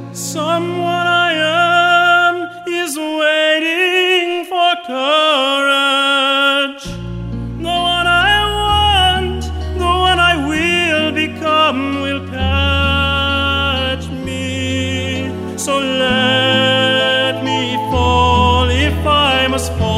Someone I am is waiting for courage. The one I want, the one I will become will catch me. So let me fall if I must fall.